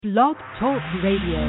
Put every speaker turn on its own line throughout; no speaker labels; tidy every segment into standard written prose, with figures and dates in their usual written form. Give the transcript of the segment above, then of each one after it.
Blog Talk Radio.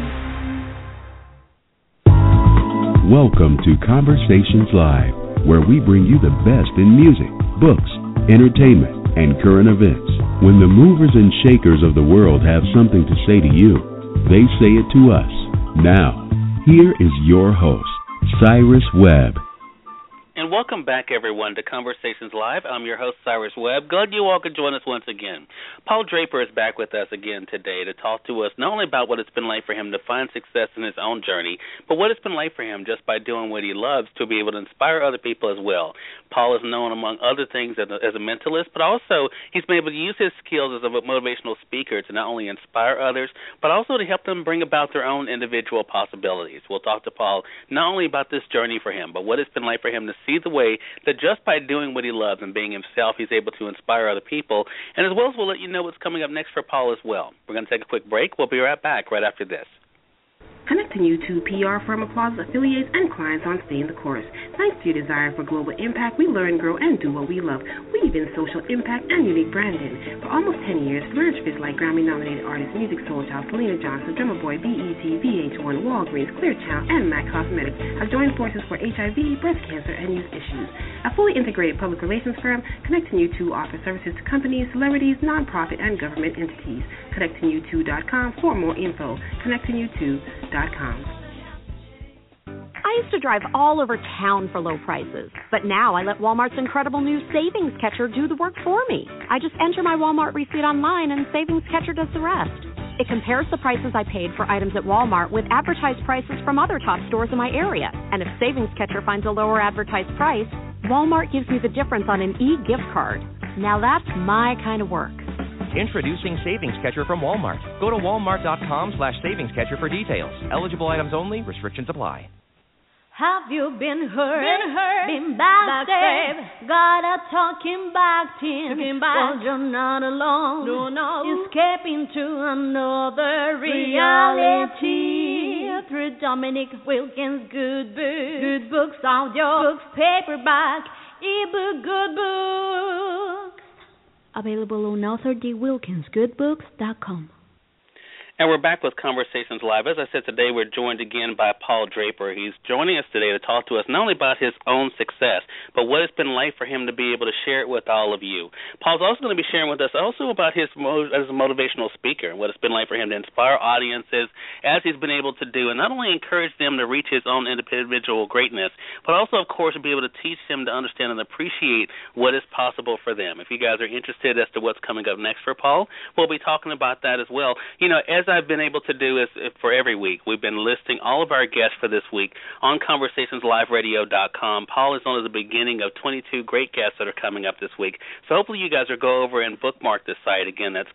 Welcome to Conversations Live, where we bring you the best in music, books, entertainment, and current events. When the movers and shakers of the world have something to say to you, they say it to us. Now, here is your host, Cyrus Webb.
And welcome back, everyone, to Conversations Live. I'm your host, Cyrus Webb. Glad you all could join us once again. Paul Draper is back with us again today to talk to us not only about what it's been like for him to find success in his own journey, but what it's been like for him just by doing what he loves to be able to inspire other people as well. Paul is known, among other things, as a mentalist, but also he's been able to use his skills as a motivational speaker to not only inspire others, but also to help them bring about their own individual possibilities. We'll talk to Paul not only about this journey for him, but what it's been like for him to see the way that just by doing what he loves and being himself, he's able to inspire other people. And as well as we'll let you know what's coming up next for Paul as well. We're going to take a quick break. We'll be right back right after this.
Connecting you to PR firm Applause affiliates and clients on Stay in the Course. Thanks to your desire for global impact, we learn, grow, and do what we love. Weave in social impact and unique branding. For almost 10 years, Flourish Fits like Grammy-nominated artist Music Soul Child, Selena Johnson, Drummer Boy, BET, VH1, Walgreens, Clear Channel, and MAC Cosmetics have joined forces for HIV, breast cancer, and youth issues. A fully integrated public relations firm connecting you to offer services to companies, celebrities, nonprofit, and government entities. ConnectingYou2.com for more info. ConnectingYou2.com.
I used to drive all over town for low prices, but now I let Walmart's incredible new Savings Catcher do the work for me. I just enter my Walmart receipt online and Savings Catcher does the rest. It compares the prices I paid for items at Walmart with advertised prices from other top stores in my area. And if Savings Catcher finds a lower advertised price, Walmart gives me the difference on an e-gift card. Now that's my kind of work.
Introducing Savings Catcher from Walmart. Go to walmart.com/savingscatcher for details. Eligible items only. Restrictions apply.
Have you been hurt? Been backstabbed? Got a talking back team? Well, you're not alone. No. Escaping to another reality. Through Dominic Wilkins' good books, audio books, paperback, ebook, good books. Available on AuthorDWilkinsGoodBooks.com.
And we're back with Conversations Live. As I said, today we're joined again by Paul Draper. He's joining us today to talk to us not only about his own success, but what it's been like for him to be able to share it with all of you. Paul's also going to be sharing with us also about his as a motivational speaker and what it's been like for him to inspire audiences as he's been able to do, and not only encourage them to reach his own individual greatness, but also, of course, to be able to teach them to understand and appreciate what is possible for them. If you guys are interested as to what's coming up next for Paul, we'll be talking about that as well. You know, as I've been able to do is for every week, we've been listing all of our guests for this week on ConversationsLiveRadio.com. Paul is only the beginning of 22 great guests that are coming up this week. So hopefully you guys will go over and bookmark this site. Again, that's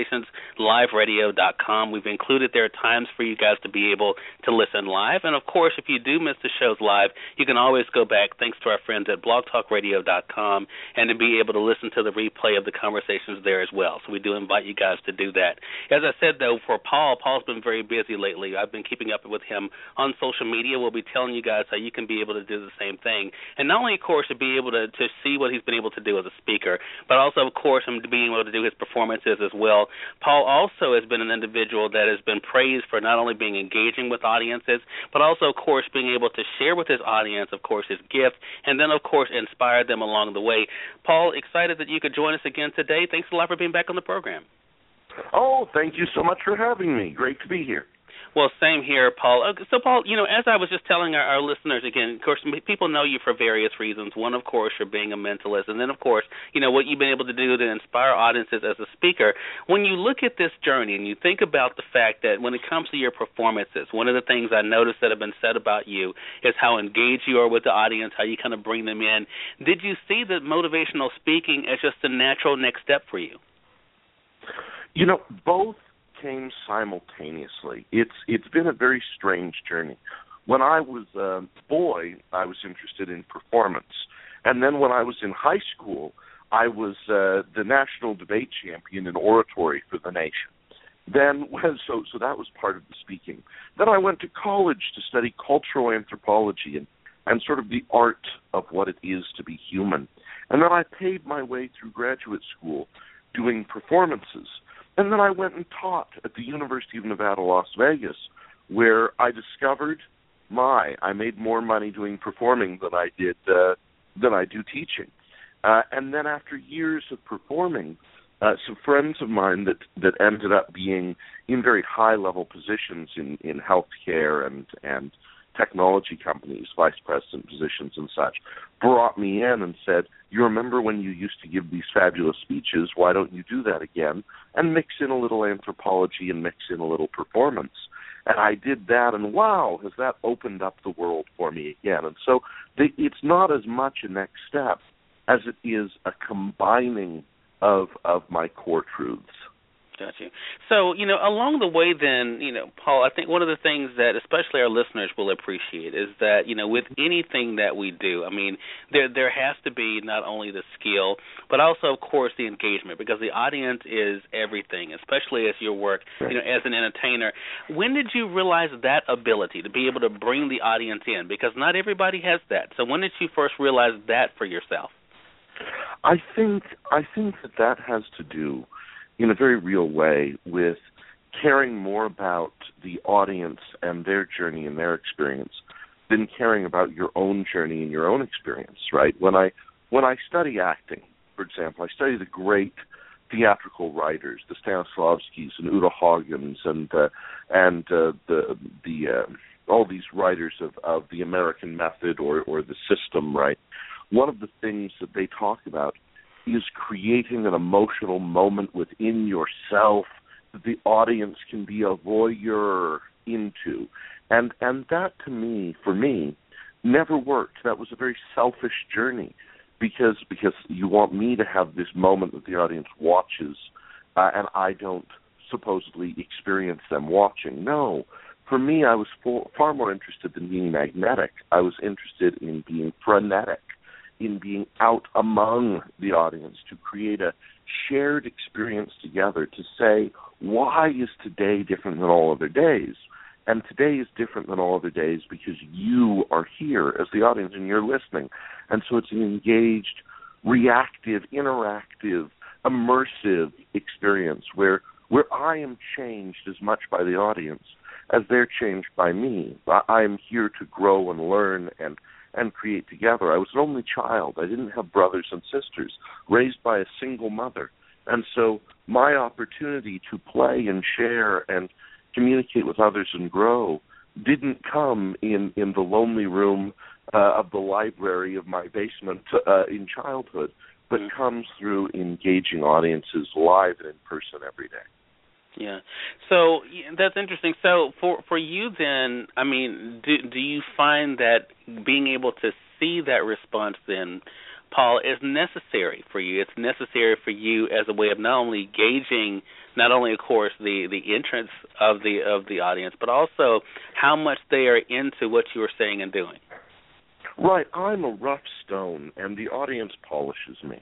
ConversationsLiveRadio.com. We've included there times for you guys to be able to listen live. And, of course, if you do miss the shows live, you can always go back, thanks to our friends at BlogTalkRadio.com, and to be able to listen to the replay of the conversations there as well. So we do invite you guys to do that. As I said, though, for Paul's been very busy lately. I've been keeping up with him on social media. We'll be telling you guys how you can be able to do the same thing. And not only, of course, to be able to see what he's been able to do as a speaker, but also, of course, him being able to do his performances as well. Paul also has been an individual that has been praised for not only being engaging with audiences, but also, of course, being able to share with his audience, of course, his gift, and then, of course, inspire them along the way. Paul, excited that you could join us again today. Thanks a lot for being back on the program.
Oh, thank you so much for having me. Great to be here.
Well, same here, Paul. So, Paul, you know, as I was just telling our listeners, again, of course, people know you for various reasons. One, of course, you're being a mentalist. And then, of course, you know, what you've been able to do to inspire audiences as a speaker. When you look at this journey and you think about the fact that when it comes to your performances, one of the things I noticed that have been said about you is how engaged you are with the audience, how you kind of bring them in. Did you see that motivational speaking as just a natural next step for you?
You know, both came simultaneously. It's been a very strange journey. When I was a boy, I was interested in performance. And then when I was in high school, I was the national debate champion in oratory for the nation. Then, so that was part of the speaking. Then I went to college to study cultural anthropology and sort of the art of what it is to be human. And then I paid my way through graduate school doing performances. And then I went and taught at the University of Nevada, Las Vegas, where I discovered I made more money doing performing than I do teaching. And then after years of performing, some friends of mine that ended up being in very high-level positions in healthcare and technology companies, vice president positions and such, brought me in and said, you remember when you used to give these fabulous speeches, why don't you do that again? And mix in a little anthropology and mix in a little performance. And I did that, and wow, has that opened up the world for me again. And so it's not as much a next step as it is a combining of my core truths.
Got you. So, along the way then, Paul, I think one of the things that especially our listeners will appreciate is that, with anything that we do, I mean, there has to be not only the skill, but also, of course, the engagement, because the audience is everything, especially as your work, as an entertainer. When did you realize that ability to be able to bring the audience in? Because not everybody has that. So when did you first realize that for yourself?
I think that has to do in a very real way with caring more about the audience and their journey and their experience than caring about your own journey and your own experience, right? When I study acting, for example, I study the great theatrical writers, the Stanislavskis and Uta Haugens and all these writers of the American method or the system, right? One of the things that they talk about is creating an emotional moment within yourself that the audience can be a voyeur into. And that, to me, for me, never worked. That was a very selfish journey because you want me to have this moment that the audience watches and I don't supposedly experience them watching. No. For me, I was far more interested in being magnetic. I was interested in being frenetic, in being out among the audience to create a shared experience together, to say, why is today different than all other days? And today is different than all other days because you are here as the audience and you're listening. And so it's an engaged, reactive, interactive, immersive experience where I am changed as much by the audience as they're changed by me. I am here to grow and learn and create together. I was an only child. I didn't have brothers and sisters, raised by a single mother. And so my opportunity to play and share and communicate with others and grow didn't come in the lonely room of the library of my basement in childhood, but comes through engaging audiences live and in person every day.
Yeah. So that's interesting. So for you then, I mean, do you find that being able to see that response then, Paul, is necessary for you? It's necessary for you as a way of not only gauging, not only, of course, the entrance of the audience, but also how much they are into what you are saying and doing.
Right. I'm a rough stone, and the audience polishes me.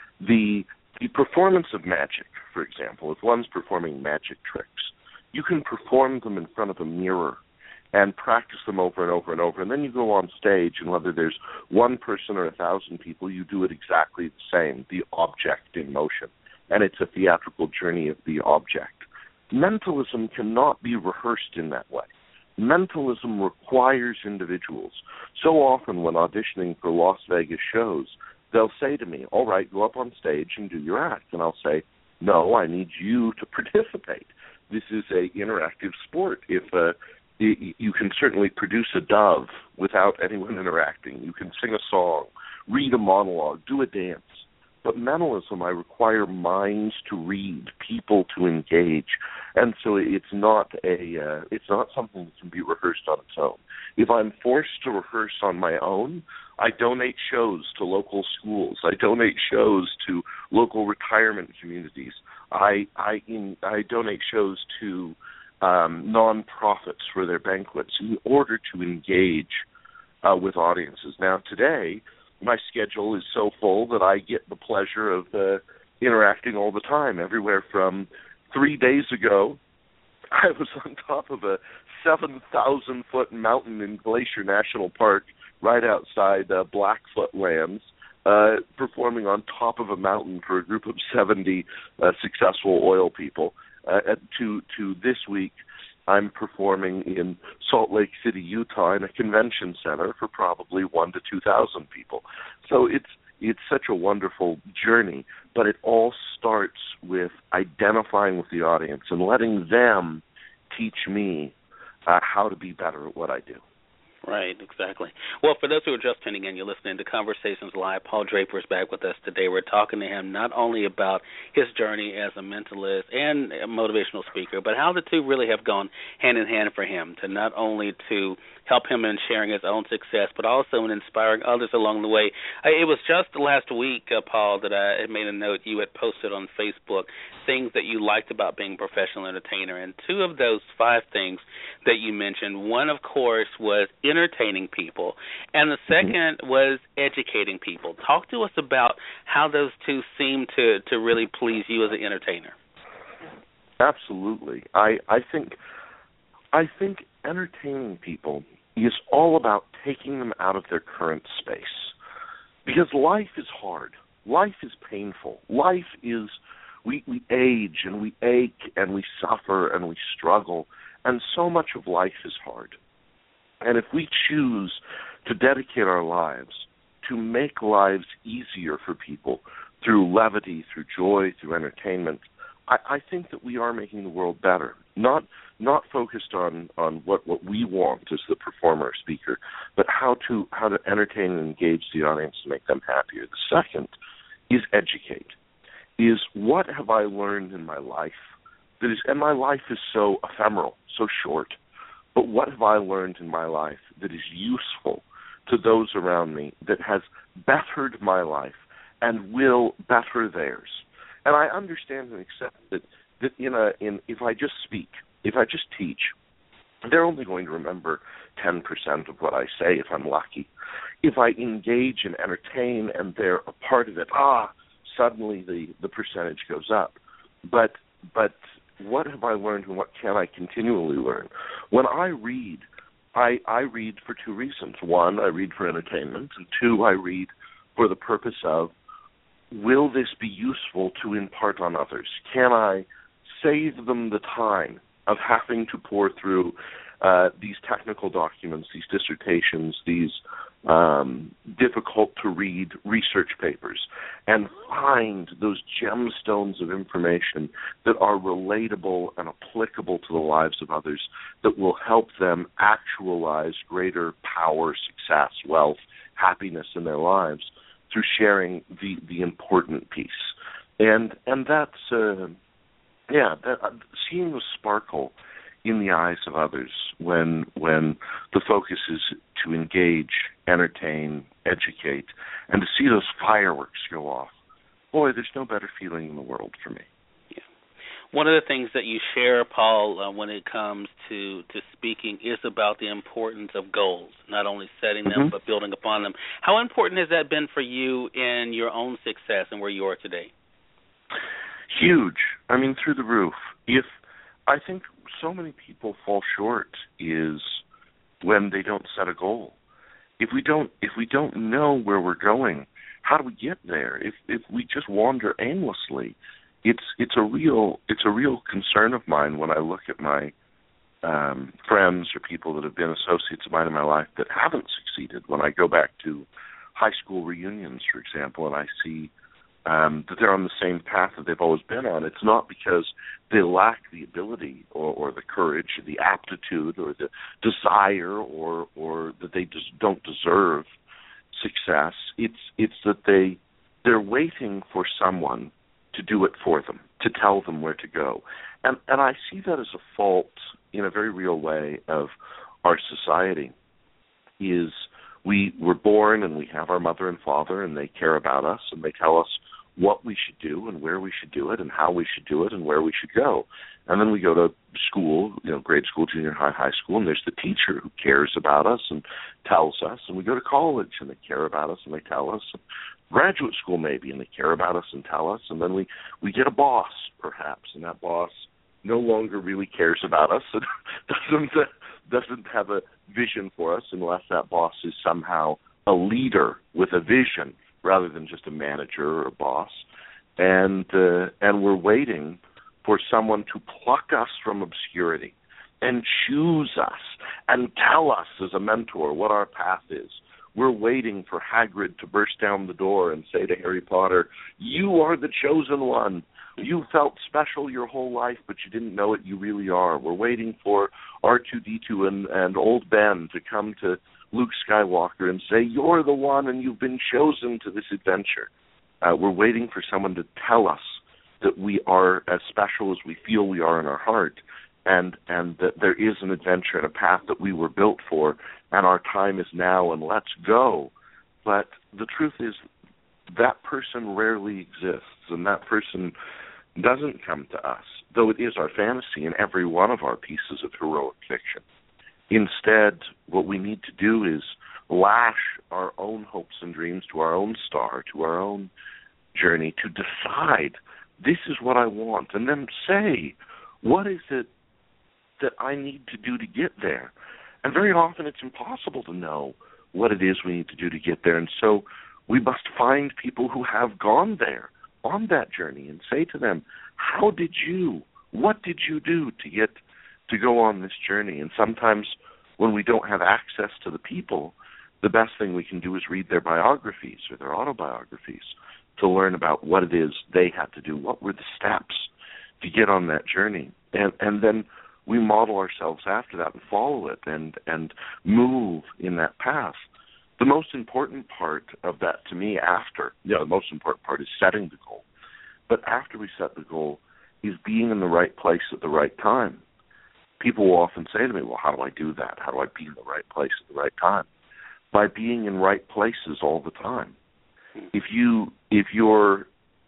The performance of magic, for example, if one's performing magic tricks, you can perform them in front of a mirror and practice them over and over and over, and then you go on stage, and whether there's one person or 1,000 people, you do it exactly the same, the object in motion, and it's a theatrical journey of the object. Mentalism cannot be rehearsed in that way. Mentalism requires individuals. So often when auditioning for Las Vegas shows, they'll say to me, all right, go up on stage and do your act. And I'll say, no, I need you to participate. This is an interactive sport. If you can certainly produce a dove without anyone interacting. You can sing a song, read a monologue, do a dance. But mentalism, I require minds to read, people to engage, and so it's not something that can be rehearsed on its own. If I'm forced to rehearse on my own, I donate shows to local schools. I donate shows to local retirement communities. I donate shows to nonprofits for their banquets in order to engage with audiences. Now, today, my schedule is so full that I get the pleasure of interacting all the time, everywhere from 3 days ago, I was on top of a 7,000-foot mountain in Glacier National Park right outside Blackfoot Lands, performing on top of a mountain for a group of 70 successful oil people. to this week, I'm performing in Salt Lake City, Utah, in a convention center for probably 1,000 to 2,000 people. So it's such a wonderful journey, but it all starts with identifying with the audience and letting them teach me how to be better at what I do.
Right, exactly. Well, for those who are just tuning in, you're listening to Conversations Live. Paul Draper is back with us today. We're talking to him not only about his journey as a mentalist and a motivational speaker, but how the two really have gone hand in hand for him, to not only to help him in sharing his own success, but also in inspiring others along the way. It was just last week, Paul, that I had made a note. You had posted on Facebook things that you liked about being a professional entertainer, and two of those 5 things that you mentioned, one, of course, was entertaining people, and the second was educating people. Talk to us about how those two seem to really please you as an entertainer.
Absolutely. I think entertaining people is all about taking them out of their current space, because life is hard. Life is painful. Life is, we age and we ache and we suffer and we struggle, and so much of life is hard. And if we choose to dedicate our lives to make lives easier for people through levity, through joy, through entertainment, I think that we are making the world better. Not focused on what we want as the performer or speaker, but how to entertain and engage the audience to make them happier. The second is educate. Is what have I learned in my life that is, and my life is so ephemeral, so short, but what have I learned in my life that is useful to those around me, that has bettered my life and will better theirs? And I understand and accept that if I just speak, if I just teach, they're only going to remember 10% of what I say if I'm lucky. If I engage and entertain and they're a part of it, suddenly the percentage goes up. But what have I learned and what can I continually learn? When I read, I read for 2 reasons. 1, I read for entertainment, and 2, I read for the purpose of, will this be useful to impart on others? Can I save them the time of having to pour through these technical documents, these dissertations, these difficult-to-read research papers, and find those gemstones of information that are relatable and applicable to the lives of others, that will help them actualize greater power, success, wealth, happiness in their lives through sharing the important piece. And that's, seeing the sparkle in the eyes of others when the focus is to engage, entertain, educate, and to see those fireworks go off. Boy, there's no better feeling in the world for me.
Yeah. One of the things that you share, Paul, when it comes to speaking is about the importance of goals, not only setting them but building upon them. How important has that been for you in your own success and where you are today?
Huge. I mean, through the roof. I think so many people fall short is when they don't set a goal. If we don't know where we're going, how do we get there? If we just wander aimlessly, it's a real concern of mine when I look at my friends or people that have been associates of mine in my life that haven't succeeded. When I go back to high school reunions, for example, and I see that they're on the same path that they've always been on, it's not because they lack the ability or the courage or the aptitude or the desire or that they just don't deserve success. It's that they're waiting for someone to do it for them, to tell them where to go. And I see that as a fault in a very real way of our society. Is we were born and we have our mother and father and they care about us and they tell us what we should do and where we should do it and how we should do it and where we should go. And then we go to school, grade school, junior high, high school, and there's the teacher who cares about us and tells us. And we go to college and they care about us and they tell us. Graduate school maybe, and they care about us and tell us. And then we get a boss, perhaps, and that boss no longer really cares about us and doesn't have a vision for us unless that boss is somehow a leader with a vision rather than just a manager or a boss. And we're waiting for someone to pluck us from obscurity and choose us and tell us as a mentor what our path is. We're waiting for Hagrid to burst down the door and say to Harry Potter, "You are the chosen one. You felt special your whole life, but you didn't know it. You really are." We're waiting for R2-D2 and old Ben to come to Luke Skywalker and say, "You're the one and you've been chosen to this adventure." We're waiting for someone to tell us that we are as special as we feel we are in our heart, and that there is an adventure and a path that we were built for, and our time is now, and let's go. But the truth is that person rarely exists, and that person doesn't come to us, though it is our fantasy in every one of our pieces of heroic fiction. Instead, what we need to do is lash our own hopes and dreams to our own star, to our own journey, to decide, this is what I want, and then say, what is it that I need to do to get there? And very often it's impossible to know what it is we need to do to get there, and so we must find people who have gone there on that journey and say to them, what did you do to go on this journey? And sometimes when we don't have access to the people, the best thing we can do is read their biographies or their autobiographies to learn about what it is they had to do, what were the steps to get on that journey. And then we model ourselves after that and follow it and move in that path. The most important part of that to me the most important part is setting the goal. But after we set the goal is being in the right place at the right time. People will often say to me, well, how do I do that? How do I be in the right place at the right time? By being in right places all the time. If your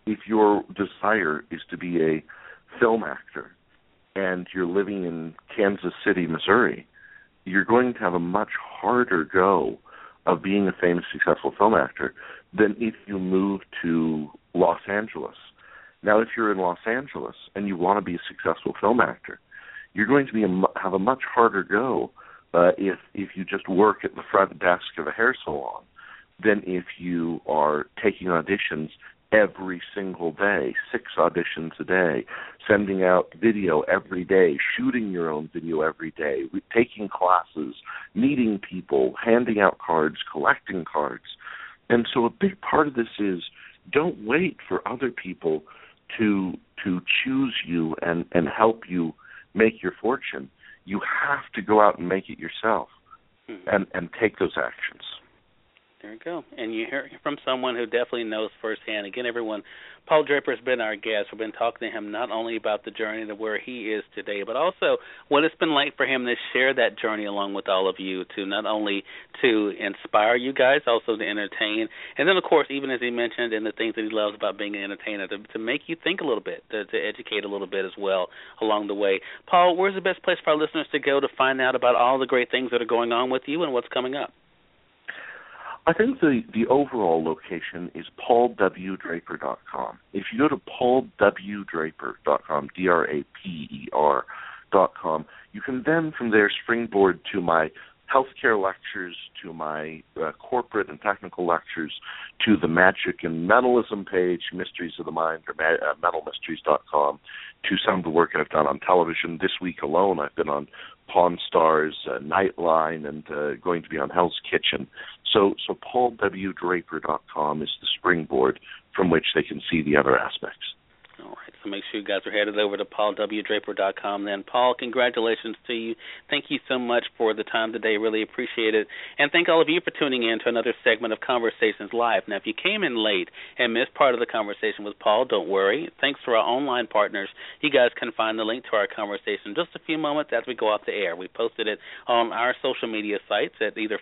desire is to be a film actor and you're living in Kansas City, Missouri, you're going to have a much harder go of being a famous, successful film actor than if you move to Los Angeles. Now, if you're in Los Angeles and you want to be a successful film actor, you're going to have a much harder go if you just work at the front desk of a hair salon than if you are taking auditions every single day, 6 auditions a day, sending out video every day, shooting your own video every day, taking classes, meeting people, handing out cards, collecting cards. And so a big part of this is don't wait for other people to choose you and help you make your fortune. You have to go out and make it yourself and take those actions.
There you go. And you hear from someone who definitely knows firsthand. Again, everyone, Paul Draper has been our guest. We've been talking to him not only about the journey to where he is today, but also what it's been like for him to share that journey along with all of you, to not only to inspire you guys, also to entertain. And then, of course, even as he mentioned, and the things that he loves about being an entertainer, to make you think a little bit, to educate a little bit as well along the way. Paul, where's the best place for our listeners to go to find out about all the great things that are going on with you and what's coming up?
I think the overall location is paulwdraper.com. If you go to paulwdraper.com, DRAPER.com, you can then from there springboard to my healthcare lectures, to my corporate and technical lectures, to the Magic and Mentalism page, Mysteries of the Mind, or mentalmysteries.com, to some of the work I've done on television. This week alone, I've been on Pawn Stars, Nightline, and going to be on Hell's Kitchen. So paulwdraper.com is the springboard from which they can see the other aspects.
All right, so make sure you guys are headed over to paulwdraper.com then. Paul, congratulations to you. Thank you so much for the time today. Really appreciate it. And thank all of you for tuning in to another segment of Conversations Live. Now, if you came in late and missed part of the conversation with Paul, don't worry. Thanks to our online partners, you guys can find the link to our conversation in just a few moments as we go off the air. We posted it on our social media sites at either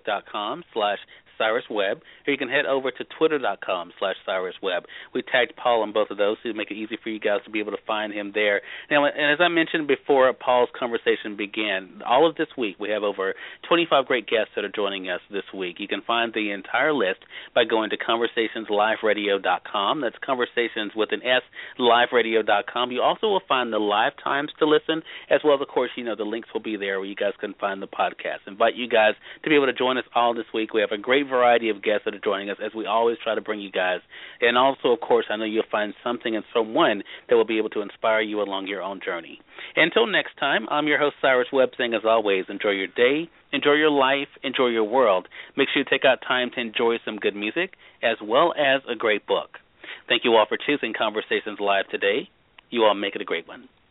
facebook.com/CyrusWebb, or you can head over to twitter.com/CyrusWebb. We tagged Paul on both of those to make it easy for you guys to be able to find him there. Now, and as I mentioned before Paul's conversation began, all of this week we have over 25 great guests that are joining us this week. You can find the entire list by going to conversationsliveradio.com. That's conversations with an S, liveradio.com. You also will find the live times to listen, as well as, of course, the links will be there where you guys can find the podcast. I invite you guys to be able to join us all this week. We have a great variety of guests that are joining us, as we always try to bring you guys. And also, of course, I know you'll find something in someone that will be able to inspire you along your own journey. Until next time, I'm your host, Cyrus Webb, saying, as always, enjoy your day, enjoy your life, enjoy your world. Make sure you take out time to enjoy some good music as well as a great book. Thank you all for choosing Conversations Live today. You all make it a great one.